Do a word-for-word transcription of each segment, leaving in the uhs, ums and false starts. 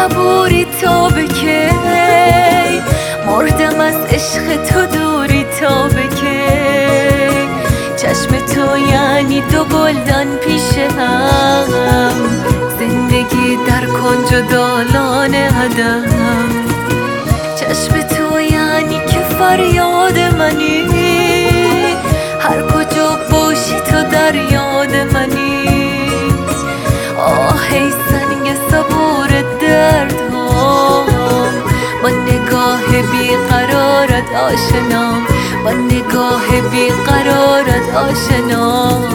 صبوری تا به کی، مردم از عشق تو دوری تا به کی. چشم تو یعنی دو گلدان پیش هم، زندگی در کنج و دالان عدم. چشم تو یعنی که فریاد منی، هر کجا باشی تو در یاد منی. آه ای سنگ صبور دردام، با نگاه بیقرارت آشنام، با نگاه بیقرارت آشنام.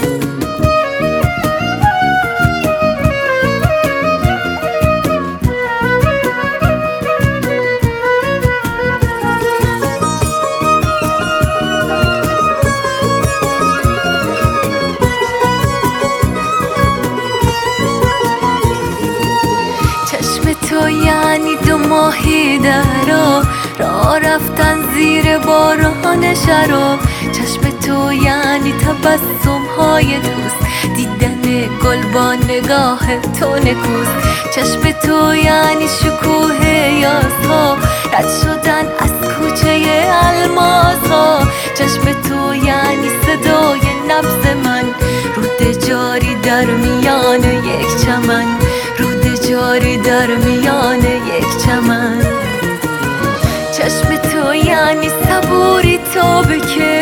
تو یعنی دو ماهی درا، راه رفتن زیر باران شراب. چشم تو یعنی تبسم های دوست، دیدن گل با نگاه تو نکوست. چشم تو یعنی شکوه یاسها، رد شدن از کوچه الماس ها. چشم تو یعنی صدای نبض من، رود جاری در میان یک چمن، رود جاری در میان یک چمن. چشم تو یعنی صبوری تا به کی،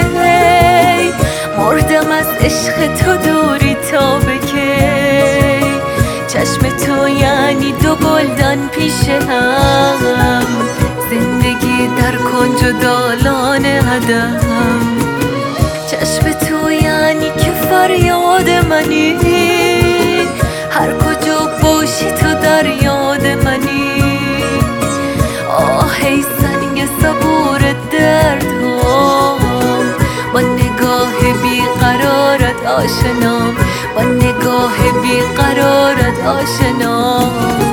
مردم از عشق تو دوری تا به کی. چشم تو یعنی دو گلدان پیش هم، زندگی در کنج و دالان عدم. چشم تو یعنی که فریاد منی، هر کجا باشی تو در یاد منی. آه ای سنگ صبور دردام، با نگاه بیقرارت آشنام، با نگاه بیقرارت آشنام.